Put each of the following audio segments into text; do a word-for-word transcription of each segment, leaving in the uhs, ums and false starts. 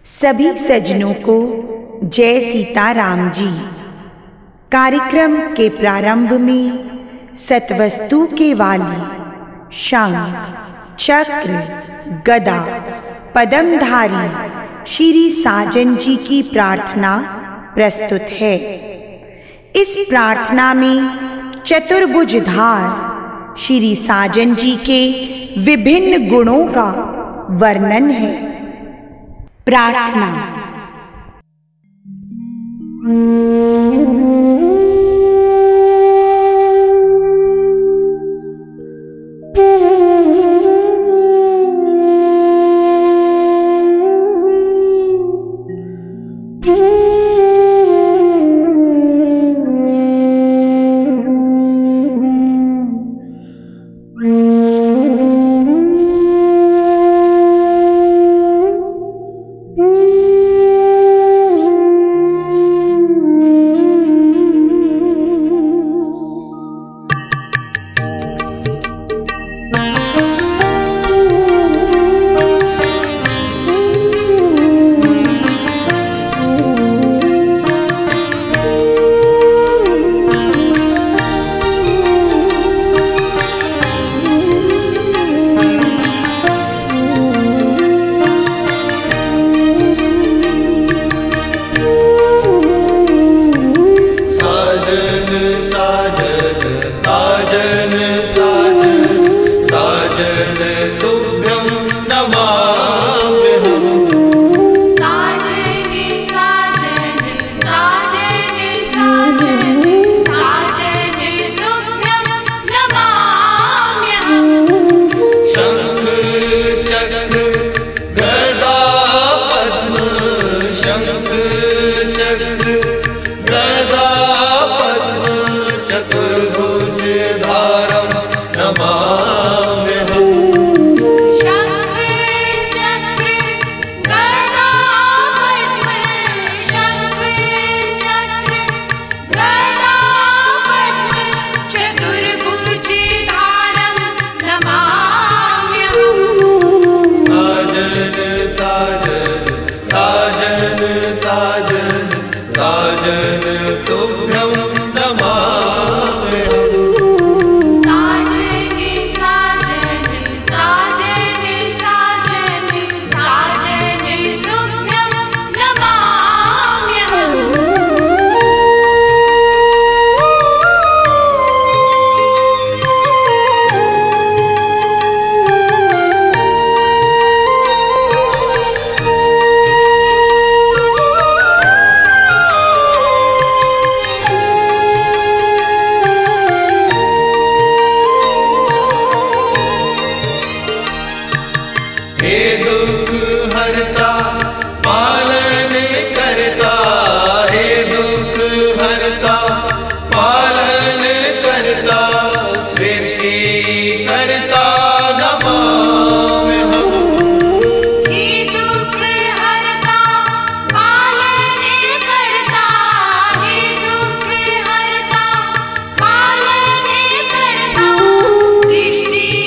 सभी सज्जनों को जय सीताराम जी। कार्यक्रम के प्रारंभ में सतवस्तु के वाली शंख चक्र गदा पद्मधारी श्री साजन जी की प्रार्थना प्रस्तुत है। इस प्रार्थना में चतुर्भुजधार श्री साजन जी के विभिन्न गुणों का वर्णन है। प्रार्थना।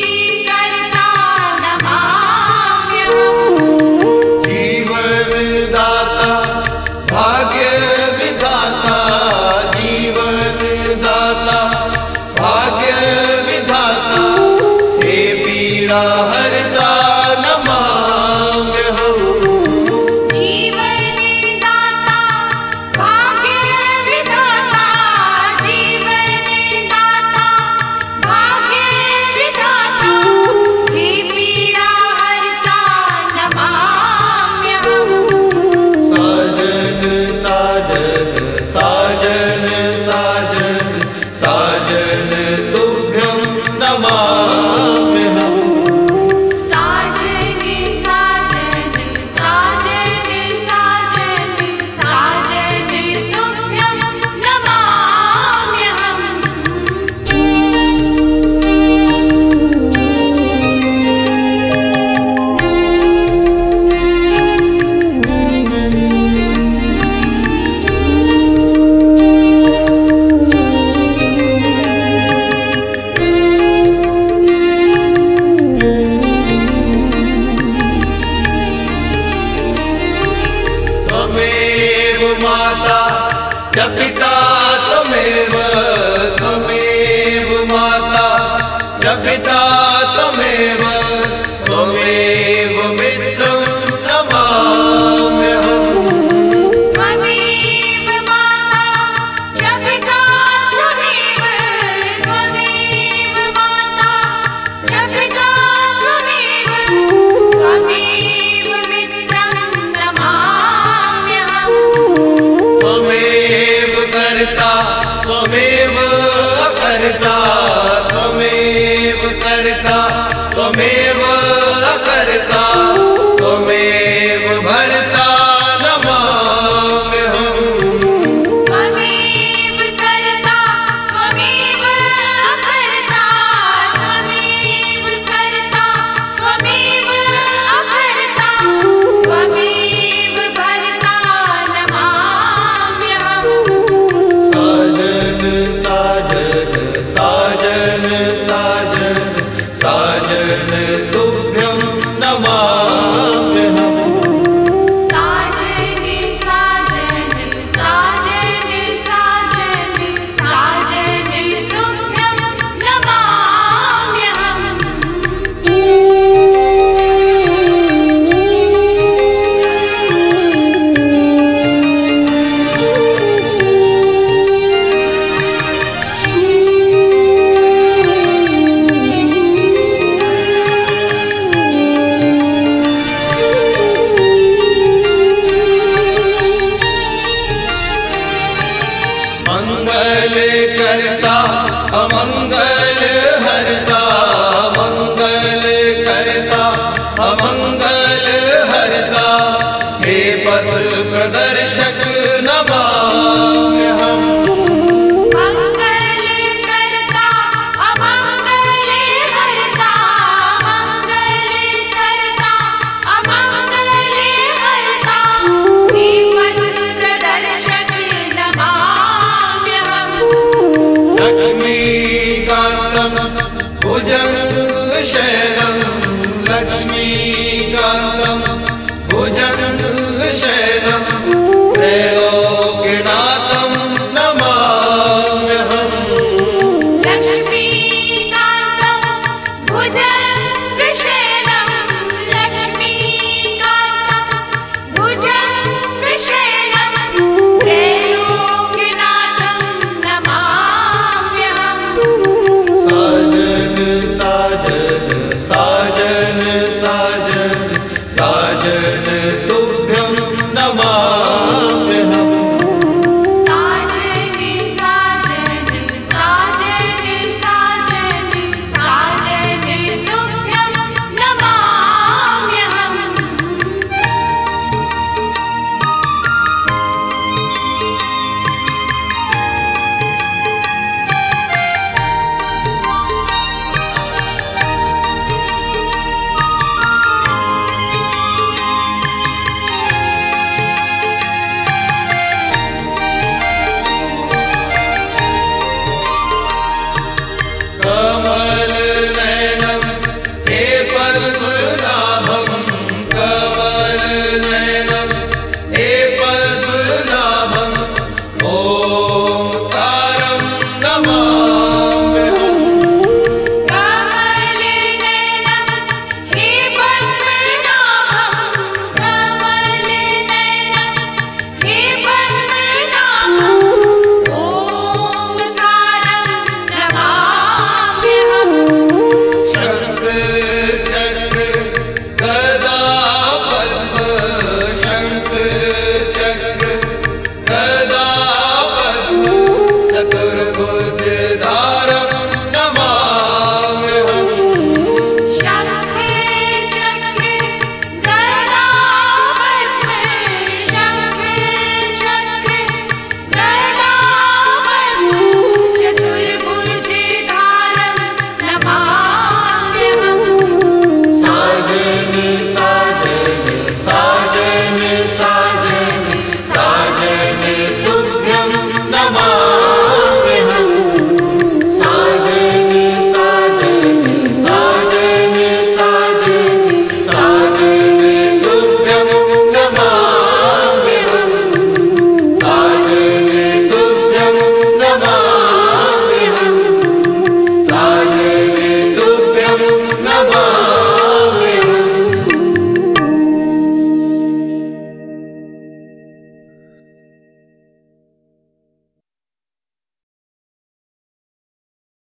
जीवन माता च पिता त्वमेव त्वमेव माता च पिता त्वमेव त्वमेव मित्रं नमाम्यहम्। त्वमेव माता च पिता त्वमेव त्वमेव माता च पिता त्वमेव त्वमेव मित्रं नमाम्यहम्। त्वमेव कर्ता त्वमेव अकर्ता त्वमेव कर्ता त्वमेव अकर्ता त्वमेव भर्ता नमाम्यहम्। त्वमेव कर्ता त्वमेव अकर्ता त्वमेव कर्ता त्वमेव अकर्ता त्वमेव भर्ता नमाम्यहम्। साजन साजन साजन साजन साजन तुभ्यं नमाम्यहम्। साजन साजन साजन साजन साजन तुभ्यं मंगल करता अमंगल हरता मंगल करता अमंगल हरता हे पथ प्रदर्शक